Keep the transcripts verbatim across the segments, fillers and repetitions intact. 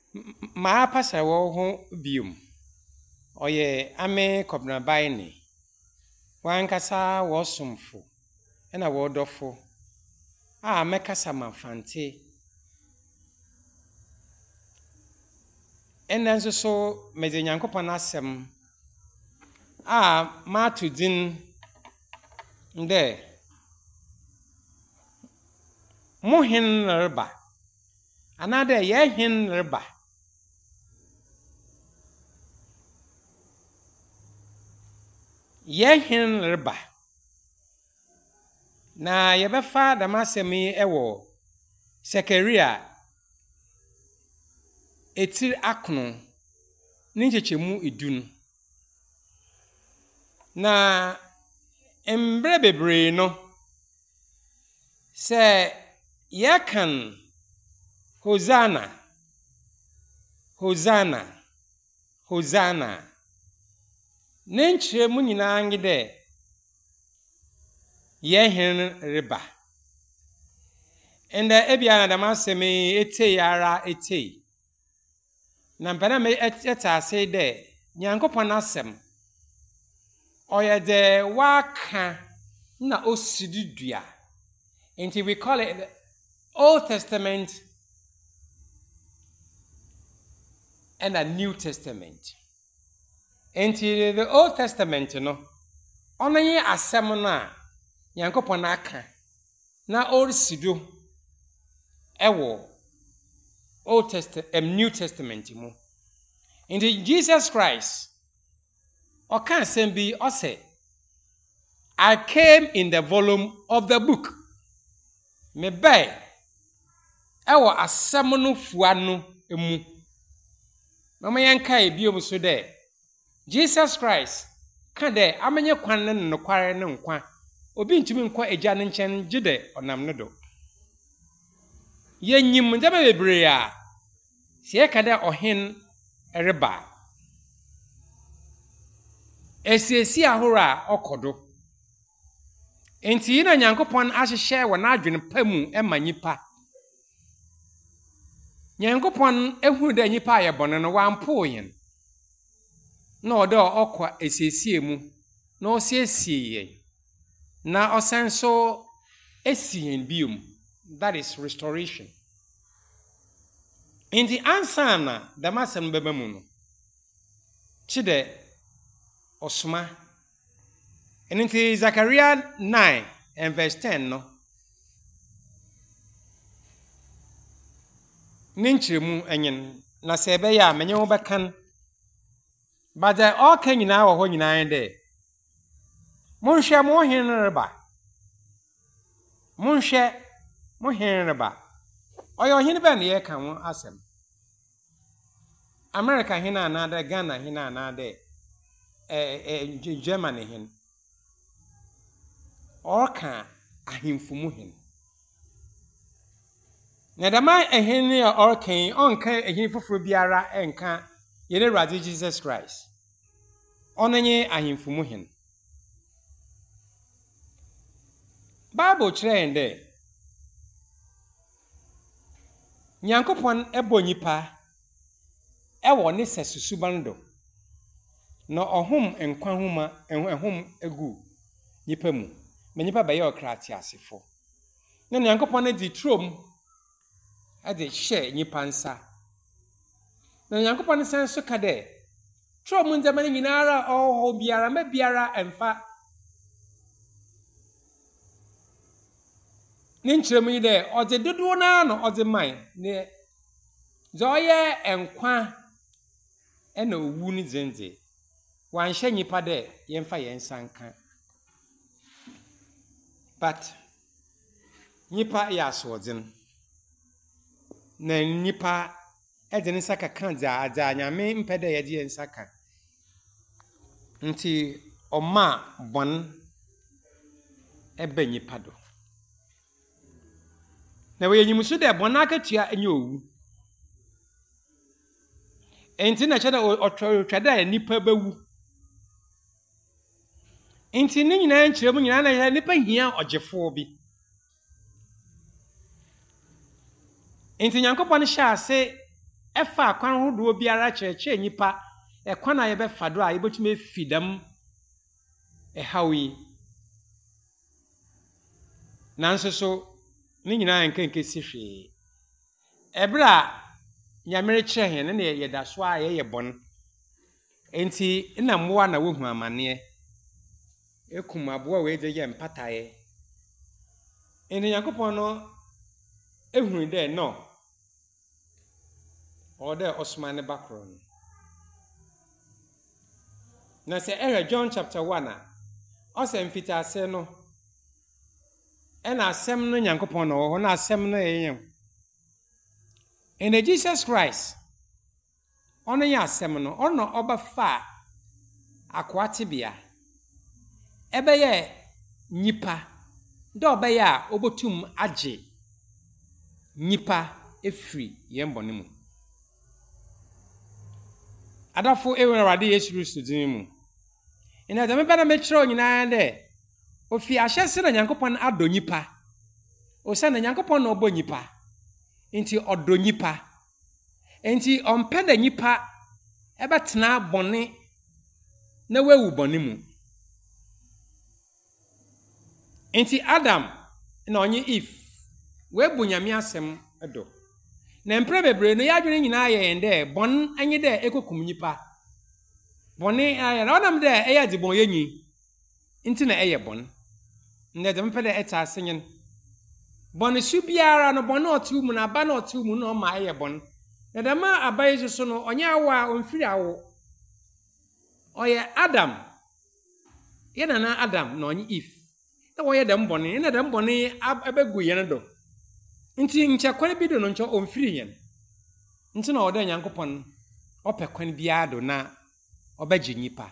ma pasa wo ho biom oye ame kobna baini wankasa wo somfo ena wo dofo a mekasa mafante ena nso so meze Nyankopon asem a matu din nde muhin reba anade ye hin reba ye hin reba na yebefa damasemi ewo Sekaria etir akno ninchechemu idun na embre bebre no se yakan Hosanna Hosanna Hosanna nenchiremu nyina ngide yehin riba enda ebiana damasemi ete yara ete na mpana me eta say de Nyankopon asem oye de waka na osididua. Until we call it the Old Testament and the New Testament. Until the Old Testament, you know, only a semina, Nyankopon aka, na old sidu, ewo, Old Testament and New Testament, you know. Until Jesus Christ, or can send be or say, I came in the volume of the book. Me bay ewo asemunu fuanu emu mama yanka ebiom so de Jesus Christ ka de amenye kwan ne nokware ne nkwa obi ntimi nkwa eja ne nchen gide onam ne do yenyim ndaba bebre a sie ka de ohen ereba esiesi ahora okodo enti na Nyankopon ahihye wona adwene pamu ema nyipa Nyankopon ehunu da nyipa ayebone no wampo yen na odo okwa esiesie mu na osiesie yen na osenso esien biom, that is restoration. Enti ansana damasem bebamu no chide osuma. And in Zechariah nine and verse ten, no. Ninchemu enyen na sebe ya menye wo bekan. But the all can nyina wo ho nyina de. Monhwe mo hen reba. Monhwe mo hen reba. Oyo hen be na ye kan wo asem. America hen na de, Ghana hen na de, eh eh Germany hen. Orka ahimfumu hin na dama ehini orkan onka ehini foforo biara enka yene Awurade Jesus Christ onanye ahimfumu hin Bible kire ende Nyankopon ebonyipa ewo ne sesusubando no ohum enkwa huma ehum egu nyipa mu menyipa baye okrati asefo na Nyankopon di trom ade hye nyipa nsa na Nyankopon senso ka de trom nzema nyinara oho biara ma biara emfa ninchiremu yi de ode dodo na no ode man ne zoye enkwa ena owu ni zenze wan hye nyipa de yemfa yensanka. But nipa ya asodin na nipa edin saka kan za aza nyame mpede ye die nsaka nti oma bon ebe nipa do na we nyimusu de bon akatua enye owu enti na cheda otwada nipa bewu Inti ni nyina nkyeremu nyina na nipa hia ogefo bi. Inti Nyankopon hya ase efa kwan hodo biara kyerɛkyerɛ nipa e kwan a ye be fa do a ye betumi fidam e hawi nanso so ni nyina enka enka si hwe ebra nyamere kyerɛ he ne ye da so a ye ye bon enti na mmoa na wohu amane ekum aboa we de ye mpataye eni yakopon no ehunu de no o de Osman bakron na se era John chapter one a o se mfita ase no e na asem no Nyankopon no ho na asem no yeyem in the Jesus Christ ono ya asem no ono obafa akwatibia ebe ye nyipa do obeye a obotum age nyipa efri yembone mu adafo ewurade Yesu Kristo din mu ina da meba na mekiro nyina de ofi ahyese na Nyankopon ado nyipa o se na Nyankopon na obo nyipa enti odo nyipa enti ompe da nyipa ebetena bone na wewu bone mu enti Adam na onye Eve we bunyame asem edo na mpre bebre no yadwene nyina ye ende bon anyi de ekokum nyipa bone aye na onam de eya di bon yenyi nti na eye bon na de mpe de eta asenyen bon su biara no bon otu mu na ba na otu mu no ma eye bon na de ma abaye so no onye awa onfiri awo oye Adam ye na na Adam na onye Eve e wo ye de mbone na de mbone abegu ye no do nti nchekwan bi do no ncho onfiri yen nti na oda Nyankopon opekwan bia do na obaji nyipa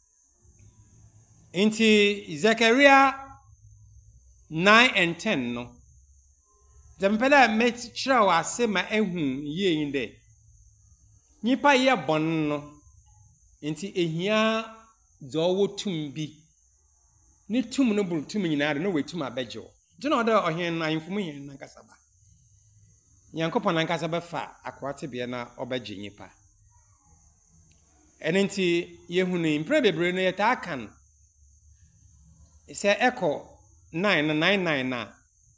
nti Zechariah nine and ten no Jempela met chira wa sema ehu ye yinde nyipa ye bon no nti ehia zo wotum bi ni tum no buru tum nyina de no wetum abejo nti na oda ohen na infum yen na kasaba Nyankopon na kasaba fa akwate bia na obaji nyipa enenti yehunu impre bebre no yeta akan se eko nine na nine nine na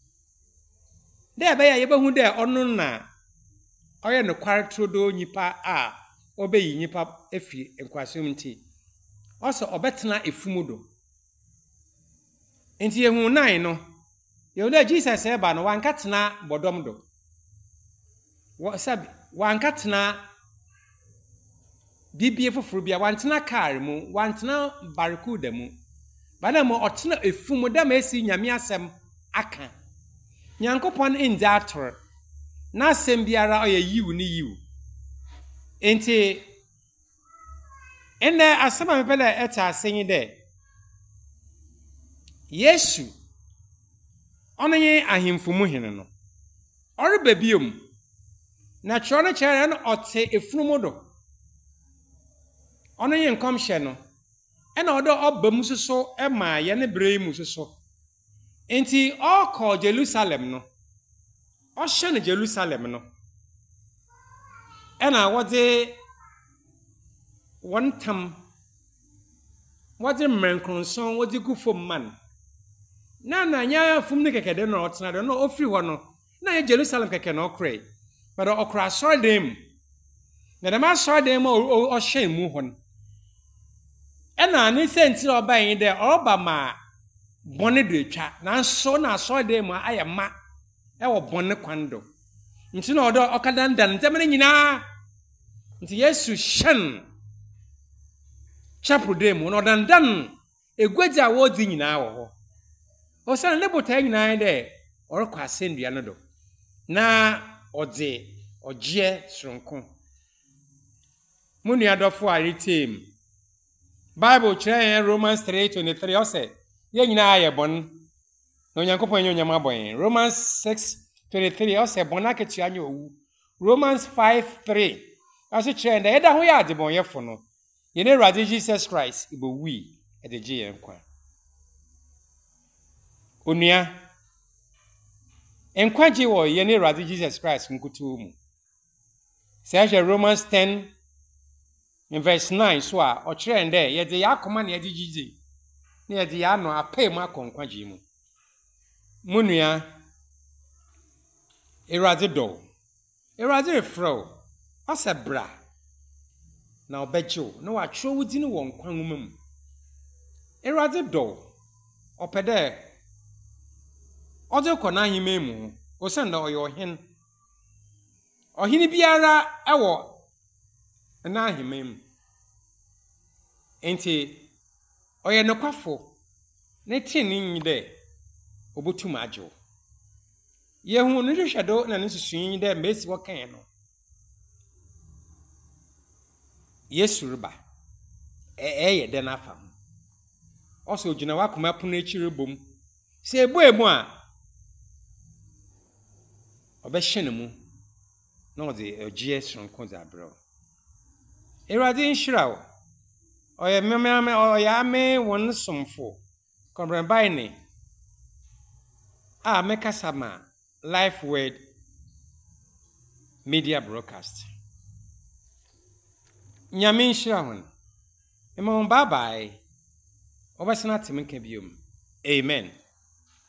de be ya yebehu de onu na oye no kwaretrodo nyipa a obeyi nyipa efi enkwasem nti oso obetena efumudo enti yehu nine no yehu Jesus eba no wankatena bodom do wo sabi wankatena bibie foforo bia wantena car mu wantena barkuda mu bana mo otena efumu da ma esi nyame asem aka Nyankopon inja ator na asem biara oye yiwu ni yiwu enti ene asema mepele eta asenyi de Yesu onye ahimfumu hene no ore babiom na choro chere no ote efunumu do ono yin kom hye no ena odo obam soso e ma ye ne brei mu soso enti o ko Jerusalem no o hye ne Jerusalem no ena wode one tam wode mrenkronson wode gufom man na na nya fum ne kekede no otena de no ofiri ho no na ye Jerusalem keke no okre but okra so dem na dem so dem o hye mu ho no ena ni senti oba yin de oba ma bone de twa na so na so de mu ayema e wo bone kwando nti na odo okadandan ntemene nyina nti Yesu shan chapro de mu no dandan egwaja wo di nyina wo ho o san le botai nyina de orokwa asendua no do na ode oje sronko munu adofo aritem Bible chere Romans three twenty-three o se ye nyina aye bon no Nyankopon nye nyama bon Romans six twenty-three o se bon aketua nya owu Romans five three aso chere nda eda ho ya ade bon yefo no ye ne Awurade Jesus Christ ibo wi e de je yen kwa onua enkwaje wo ye ne Awurade Jesus Christ nkutu mu Say Romans ten in verse nine so a ochire nde ye de yakoma na ye de gigi na ye de ya no apai mu akonkwaji mu munua Erade do Erade refro asebra na obejo na wa tro wudi ne won kwan mu Erade do opede ode kona hime mu o se na oyo hin ohini biara ewo na ahimem enti oye nokwafo ne tini nyi de obotum ajo ye hu no hwehwedo na ne susuyin de mesi wokan no Yesu riba e eye de na afa oso gina wakoma pono akire bom se ebo emu a obehye mu no de ogie sonko za bro Erade nshirawo oye mememe oya me won somfo kombre bai ni a meka sama Life Word Media Broadcast nyame nshira hon ema bye bye obasana temenka biom amen.